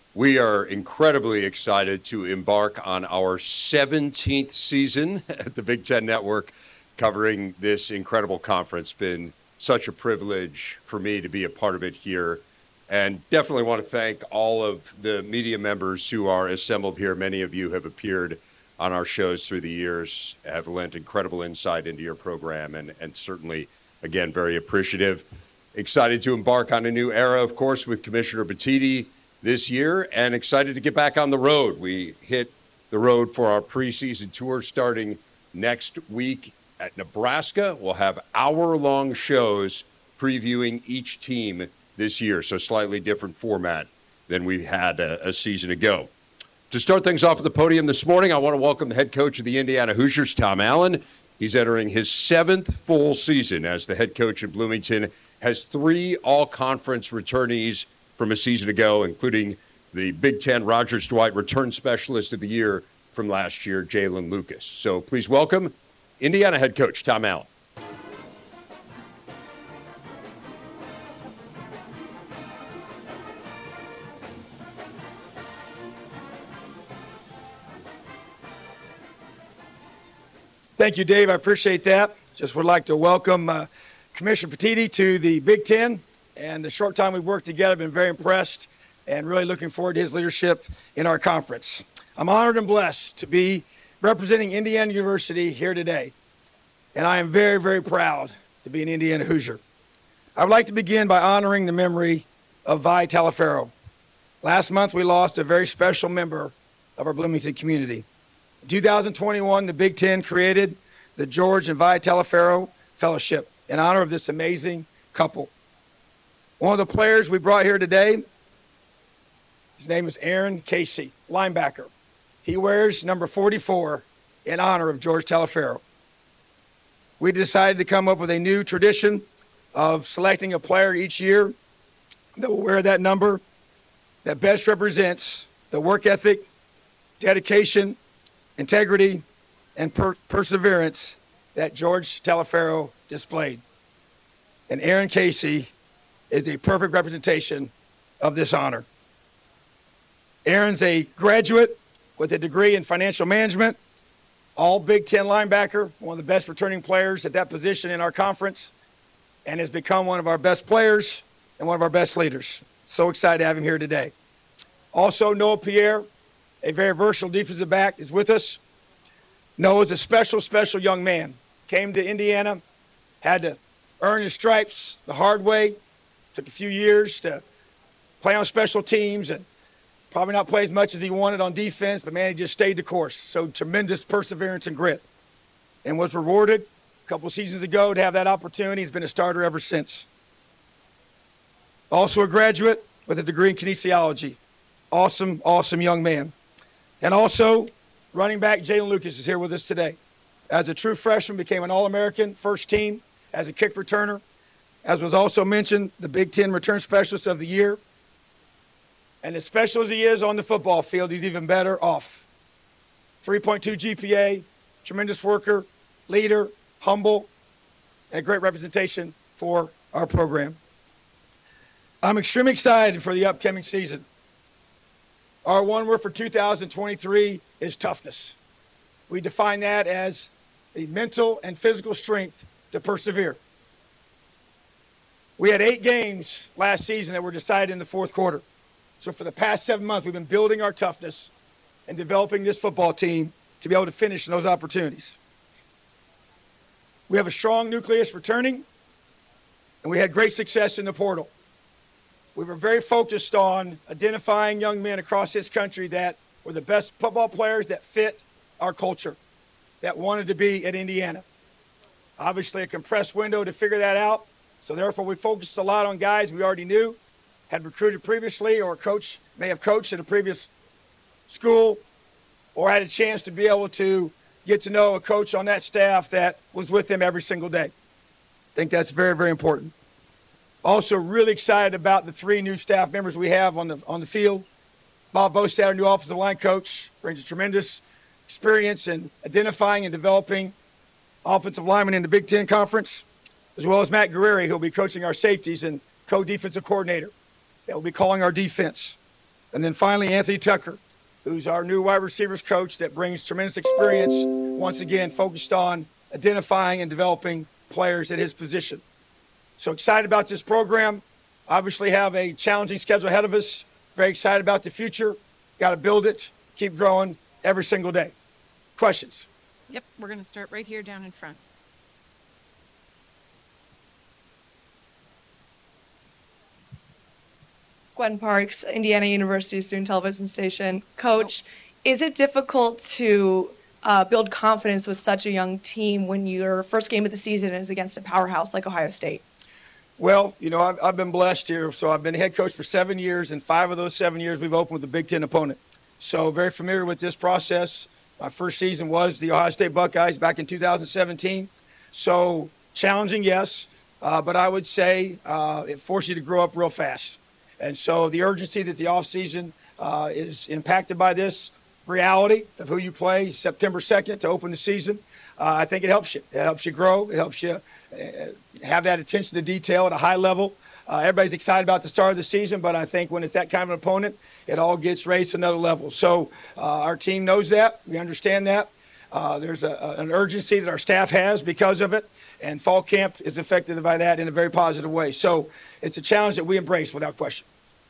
We are incredibly excited to embark on our 17th season at the Big Ten Network covering this incredible conference. Been such a privilege for me to be a part of it here. And definitely want to thank all of the media members who are assembled here. Many of you have appeared on our shows through the years, have lent incredible insight into your program, and certainly, again, very appreciative. Excited to embark on a new era, of course, with Commissioner Batiti this year, and excited to get back on the road. We hit the road for our preseason tour starting next week at Nebraska. We'll have hour-long shows previewing each team this year, so slightly different format than we had a season ago. To start things off at the podium this morning, I want to welcome the head coach of the Indiana Hoosiers, Tom Allen. He's entering his 7th full season as the head coach in Bloomington, has 3 all-conference returnees from a season ago, including the Big Ten Rogers Dwight Return Specialist of the Year from last year, Jalen Lucas. So please welcome Indiana head coach Tom Allen. Thank you, Dave. I appreciate that. Just would like to welcome Commissioner Batiti to the Big Ten. And the short time we've worked together, I've been very impressed and really looking forward to his leadership in our conference. I'm honored and blessed to be representing Indiana University here today. And I am very, very proud to be an Indiana Hoosier. I would like to begin by honoring the memory of Vi Taliaferro. Last month, we lost a very special member of our Bloomington community. In 2021, the Big Ten created the George and Vi Taliaferro Fellowship in honor of this amazing couple. One of the players we brought here today, his name is Aaron Casey, linebacker. He wears number 44 in honor of George Taliaferro. We decided to come up with a new tradition of selecting a player each year that will wear that number that best represents the work ethic, dedication, integrity, and perseverance that George Taliaferro displayed. And Aaron Casey is a perfect representation of this honor. Aaron's a graduate with a degree in financial management, all Big Ten linebacker, one of the best returning players at that position in our conference, and has become one of our best players and one of our best leaders. So excited to have him here today. Also, Noah Pierre, a very versatile defensive back, is with us. Noah's a special, special young man. Came to Indiana, had to earn his stripes the hard way. Took a few years to play on special teams and probably not play as much as he wanted on defense, but, man, he just stayed the course. So tremendous perseverance and grit, and was rewarded a couple of seasons ago to have that opportunity. He's been a starter ever since. Also a graduate with a degree in kinesiology. Awesome, awesome young man. And also, running back Jalen Lucas is here with us today. As a true freshman, became an All-American, first team as a kick returner. As was also mentioned, the Big Ten Return Specialist of the Year. And as special as he is on the football field, he's even better off. 3.2 GPA, tremendous worker, leader, humble, and a great representation for our program. I'm extremely excited for the upcoming season. Our one word for 2023 is toughness. We define that as the mental and physical strength to persevere. We had 8 games last season that were decided in the fourth quarter. So for the past 7 months, we've been building our toughness and developing this football team to be able to finish in those opportunities. We have a strong nucleus returning, and we had great success in the portal. We were very focused on identifying young men across this country that were the best football players that fit our culture, that wanted to be at Indiana. Obviously, a compressed window to figure that out. So therefore, we focused a lot on guys we already knew, had recruited previously, or coach may have coached at a previous school, or had a chance to be able to get to know a coach on that staff that was with them every single day. I think that's very, very important. Also really excited about the 3 new staff members we have on the field. Bob Bostad, our new offensive line coach, brings a tremendous experience in identifying and developing offensive linemen in the Big Ten Conference, as well as Matt Guerrieri, who will be coaching our safeties and co-defensive coordinator that will be calling our defense. And then finally, Anthony Tucker, who's our new wide receivers coach that brings tremendous experience, once again, focused on identifying and developing players at his position. So excited about this program. Obviously have a challenging schedule ahead of us. Very excited about the future. Got to build it, keep growing every single day. Questions? Yep, we're going to start right here down in front. Gwen Parks, Indiana University Student Television Station. Coach, is it difficult to build confidence with such a young team when your first game of the season is against a powerhouse like Ohio State? Well, I've been blessed here. So I've been head coach for 7 years, and 5 of those 7 years we've opened with a Big Ten opponent. So very familiar with this process. My first season was the Ohio State Buckeyes back in 2017. So challenging, yes, but I would say it forces you to grow up real fast. And so the urgency that the offseason is impacted by this reality of who you play September 2nd to open the season, I think it helps you. It helps you grow. It helps you have that attention to detail at a high level. Everybody's excited about the start of the season, but I think when it's that kind of an opponent, it all gets raised to another level. So our team knows that. We understand that. There's an urgency that our staff has because of it, and fall camp is affected by that in a very positive way. So it's a challenge that we embrace without question.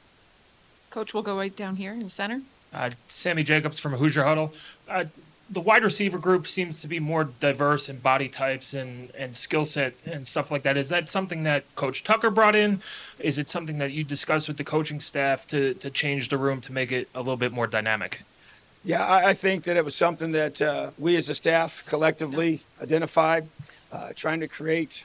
Coach, we'll go right down here in the center. Sammy Jacobs from Hoosier Huddle. The wide receiver group seems to be more diverse in body types and skill set and stuff like that. Is that something that Coach Tucker brought in? Is it something that you discussed with the coaching staff to change the room to make it a little bit more dynamic? Yeah, I think that it was something that we as a staff collectively identified, trying to create,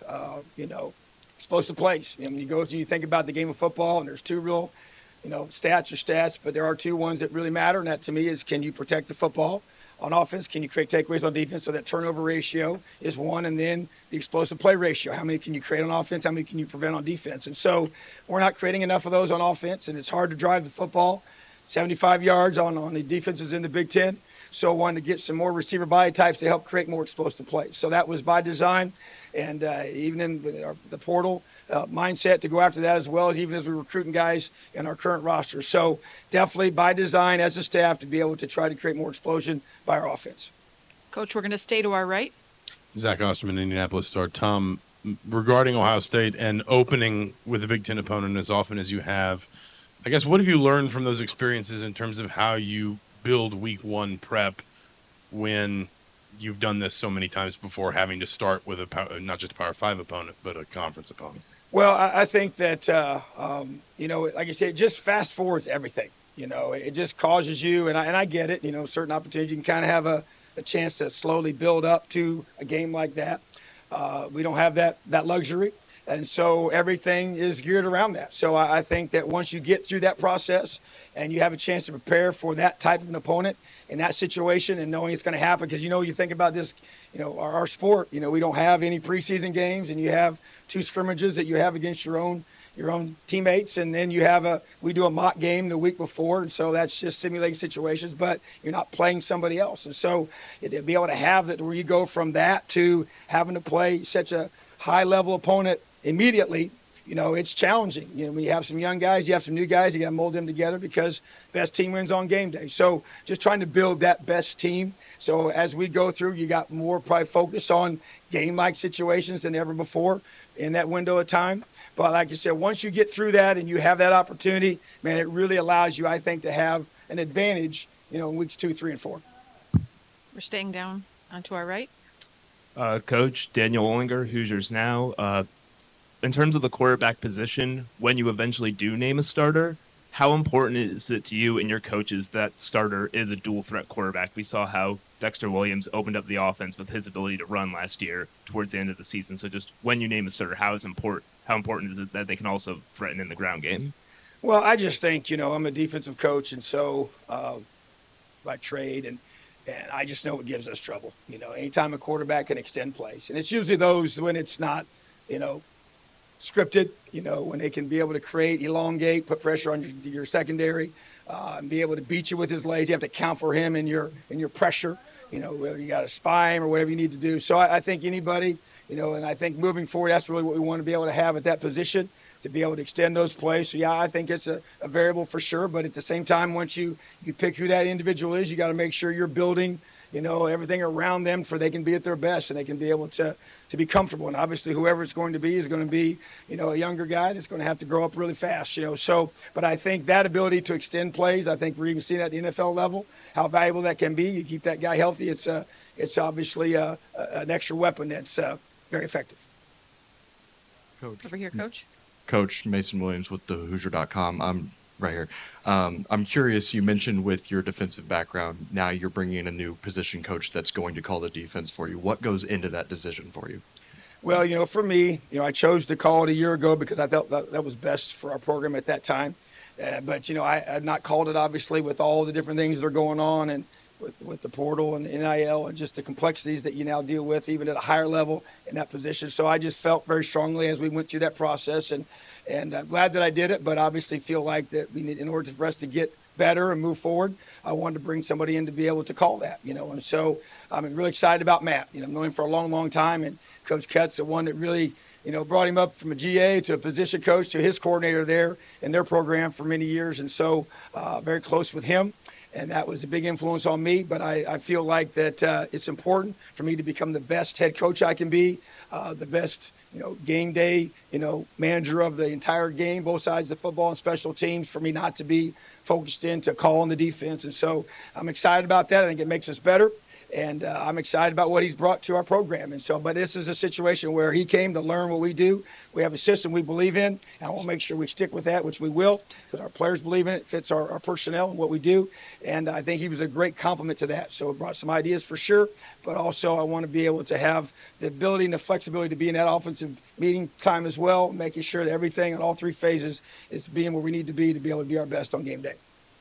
explosive plays. When you think about the game of football, and there's two real, stats are stats, but there are two ones that really matter, and that to me is, can you protect the football? On offense, can you create takeaways on defense? So that turnover ratio is one, and then the explosive play ratio. How many can you create on offense? How many can you prevent on defense? And so we're not creating enough of those on offense, and it's hard to drive the football 75 yards on the defenses in the Big Ten. So I wanted to get some more receiver body types to help create more explosive plays. So that was by design, and even in the portal mindset to go after that, as well as even as we're recruiting guys in our current roster. So definitely by design as a staff to be able to try to create more explosion by our offense. Coach, we're going to stay to our right. Zach Osterman, Indianapolis Star. Tom, regarding Ohio State and opening with a Big Ten opponent as often as you have, I guess what have you learned from those experiences in terms of how you build week one prep when you've done this so many times before, having to start with not just a Power 5 opponent, but a conference opponent? Well, I think that, like I said, it just fast forwards everything. It just causes you, and I get it, certain opportunities, you can kind of have a chance to slowly build up to a game like that. We don't have that luxury. And so everything is geared around that. So I think that once you get through that process and you have a chance to prepare for that type of an opponent in that situation and knowing it's going to happen, because, you think about this, our sport, we don't have any preseason games, and you have 2 scrimmages that you have against your own teammates. And then we do a mock game the week before. And so that's just simulating situations, but you're not playing somebody else. And so to be able to have that where you go from that to having to play such a high level opponent immediately, it's challenging. When you have some young guys, you have some new guys, you got to mold them together because best team wins on game day. So just trying to build that best team. So as we go through, you got more probably focus on game-like situations than ever before in that window of time. But like I said, once you get through that and you have that opportunity, man, it really allows you, I think, to have an advantage, in weeks 2, 3, and 4. We're staying down onto our right. Coach Daniel Ollinger, Hoosiers Now. In terms of the quarterback position, when you eventually do name a starter, how important is it to you and your coaches that starter is a dual threat quarterback? We saw how Dexter Williams opened up the offense with his ability to run last year towards the end of the season. So just when you name a starter, how important is it that they can also threaten in the ground game? Well, I just think, I'm a defensive coach, and so by trade, and I just know it gives us trouble. Anytime a quarterback can extend plays, and it's usually those when it's not, scripted, when they can be able to create, elongate, put pressure on your secondary, and be able to beat you with his legs. You have to count for him in your pressure, whether you got to spy him or whatever you need to do. So I think anybody, and I think moving forward, that's really what we want to be able to have at that position, to be able to extend those plays. So, yeah, I think it's a variable for sure. But at the same time, once you pick who that individual is, you got to make sure you're building, everything around them for they can be at their best and they can be able to be comfortable. And obviously, whoever it's going to be is going to be, a younger guy that's going to have to grow up really fast, So, but I think that ability to extend plays, I think we're even seeing at the NFL level how valuable that can be. You keep that guy healthy. It's obviously an extra weapon that's very effective. Coach. Over here, Coach. Coach Mason Williams with the Hoosier.com. I'm right here. I'm curious, you mentioned with your defensive background, now you're bringing in a new position coach that's going to call the defense for you. What goes into that decision for you? Well, for me, I chose to call it a year ago because I felt that was best for our program at that time. But, I had not called it, obviously, with all the different things that are going on and with the portal and the NIL and just the complexities that you now deal with, even at a higher level in that position. So I just felt very strongly as we went through that process, and I'm glad that I did it, but obviously feel like that we need, in order for us to get better and move forward, I wanted to bring somebody in to be able to call that, and so I'm really excited about Matt. I've known him for a long, long time, and Coach Kett's the one that really, brought him up from a GA to a position coach to his coordinator there in their program for many years, and so very close with him. And that was a big influence on me. But I feel like that it's important for me to become the best head coach I can be, the best, game day, manager of the entire game, both sides of the football and special teams, for me not to be focused into calling the defense. And so I'm excited about that. I think it makes us better. And I'm excited about what he's brought to our program. And so, but this is a situation where he came to learn what we do. We have a system we believe in, and I want to make sure we stick with that, which we will, because our players believe in it. It fits our personnel and what we do. And I think he was a great complement to that. So it brought some ideas for sure, but also I want to be able to have the ability and the flexibility to be in that offensive meeting time as well, making sure that everything in all three phases is being where we need to be able to be our best on game day.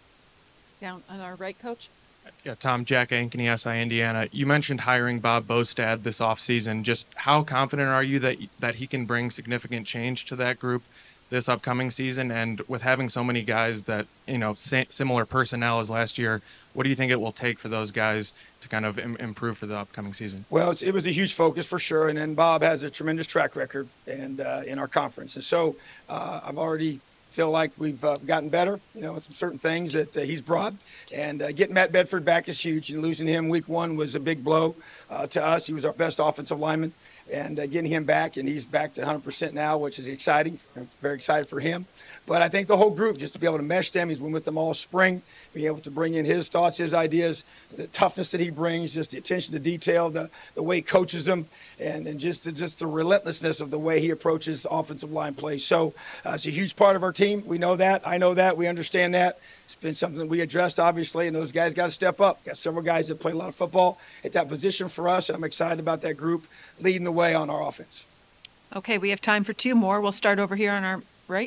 Down on our right, Coach. Yeah, Tom, Jack Ankeny, SI Indiana. You mentioned hiring Bob Bostad this offseason. Just how confident are you that he can bring significant change to that group this upcoming season? And with having so many guys that, similar personnel as last year, what do you think it will take for those guys to kind of improve for the upcoming season? Well, it was a huge focus for sure. And then Bob has a tremendous track record and in our conference. And so I've already feel like we've gotten better, some certain things that he's brought. And getting Matt Bedford back is huge. And losing him week one was a big blow to us. He was our best offensive lineman. And getting him back, and he's back to 100% now, which is exciting. I'm very excited for him. But I think the whole group, just to be able to mesh them, he's been with them all spring, being able to bring in his thoughts, his ideas, the toughness that he brings, just the attention to detail, the way he coaches them, and just the relentlessness of the way he approaches offensive line play. So it's a huge part of our team. We know that. I know that. We understand that. It's been something that we addressed, obviously, and those guys got to step up. Got several guys that play a lot of football at that position for us, and I'm excited about that group leading the way on our offense. Okay, we have time for two more. We'll start over here on our right.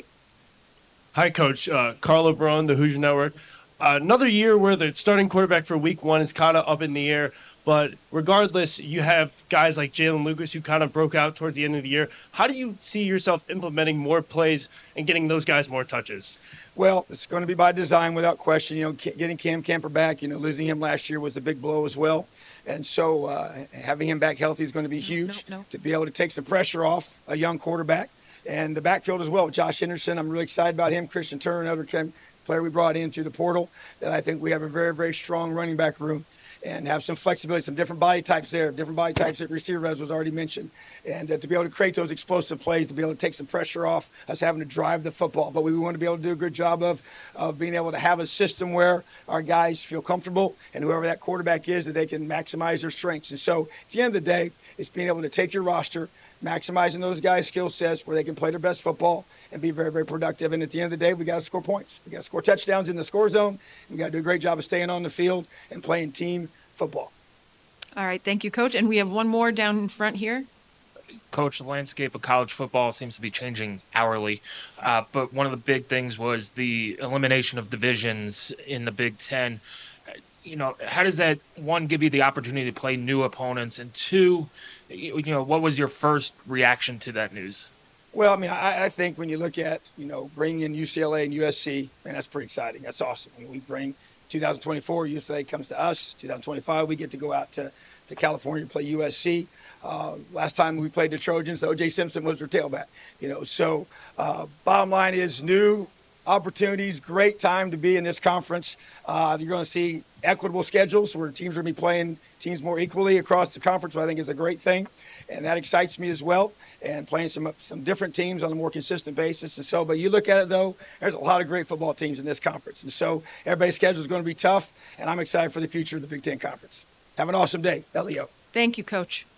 Hi, Coach. Carlo Barone, the Hoosier Network. Another year where the starting quarterback for week one is kind of up in the air. But regardless, you have guys like Jalen Lucas who kind of broke out towards the end of the year. How do you see yourself implementing more plays and getting those guys more touches? Well, it's going to be by design without question. Getting Cam Camper back, losing him last year was a big blow as well. And so having him back healthy is going to be huge to be able to take some pressure off a young quarterback. And the backfield as well. Josh Henderson, I'm really excited about him. Christian Turner, another player we brought in through the portal, that I think we have a very, very strong running back room and have some flexibility, some different body types there, different body types at receiver, as was already mentioned. And to be able to create those explosive plays, to be able to take some pressure off us having to drive the football. But we want to be able to do a good job of being able to have a system where our guys feel comfortable, and whoever that quarterback is, that they can maximize their strengths. And so at the end of the day, it's being able to take your roster, maximizing those guys' skill sets where they can play their best football and be very, very productive. And at the end of the day, we got to score points. We got to score touchdowns in the score zone. We got to do a great job of staying on the field and playing team football. All right, thank you, Coach. And we have one more down in front here. Coach, the landscape of college football seems to be changing hourly. But one of the big things was the elimination of divisions in the Big Ten. How does that, one, give you the opportunity to play new opponents, and two, what was your first reaction to that news? Well, I mean, I think when you look at, bringing in UCLA and USC, man, that's pretty exciting. That's awesome. I mean, we bring 2024, UCLA comes to us. 2025, we get to go out to California to play USC. Last time we played the Trojans, O.J. Simpson was their tailback. So bottom line is new opportunities, great time to be in this conference. You're going to see equitable schedules where teams are going to be playing teams more equally across the conference, which I think is a great thing. And that excites me as well, and playing some different teams on a more consistent basis. And so, but you look at it, though, there's a lot of great football teams in this conference. And so everybody's schedule is going to be tough, and I'm excited for the future of the Big Ten Conference. Have an awesome day. Elio. Thank you, Coach.